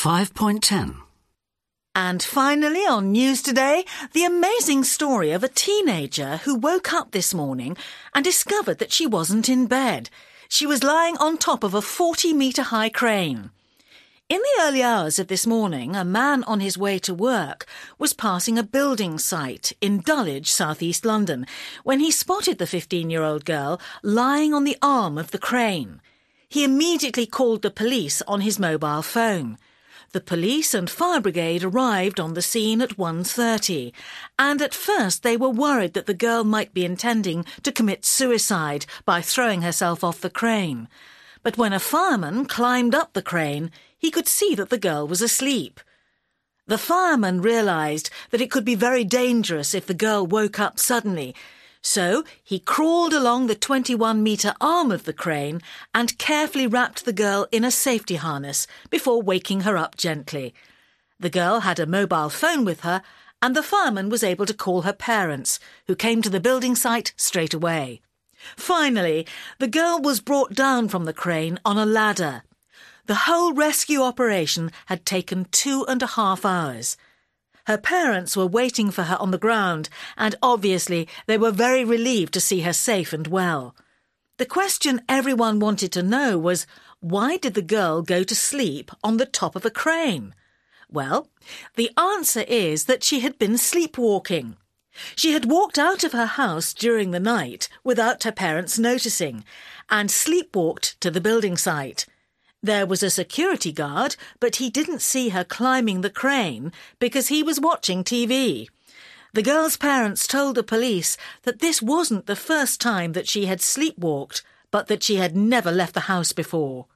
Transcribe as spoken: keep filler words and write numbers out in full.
five point ten. And finally on News Today, the amazing story of a teenager who woke up this morning and discovered that she wasn't in bed. She was lying on top of a forty-metre-high crane. In the early hours of this morning, a man on his way to work was passing a building site in Dulwich, southeast London, when he spotted the fifteen-year-old girl lying on the arm of the crane. He immediately called the police on his mobile phone. The police and fire brigade arrived on the scene at one thirty, and at first they were worried that the girl might be intending to commit suicide by throwing herself off the crane. But when a fireman climbed up the crane, he could see that the girl was asleep. The fireman realised that it could be very dangerous if the girl woke up suddenly, so he crawled along the twenty-one-metre arm of the crane and carefully wrapped the girl in a safety harness before waking her up gently. The girl had a mobile phone with her, and the fireman was able to call her parents, who came to the building site straight away. Finally, the girl was brought down from the crane on a ladder. The whole rescue operation had taken two and a half hours. Her parents were waiting for her on the ground, and obviously they were very relieved to see her safe and well. The question everyone wanted to know was, why did the girl go to sleep on the top of a crane? Well, the answer is that she had been sleepwalking. She had walked out of her house during the night without her parents noticing, and sleepwalked to the building site. There was a security guard, but he didn't see her climbing the crane because he was watching T V. The girl's parents told the police that this wasn't the first time that she had sleepwalked, but that she had never left the house before.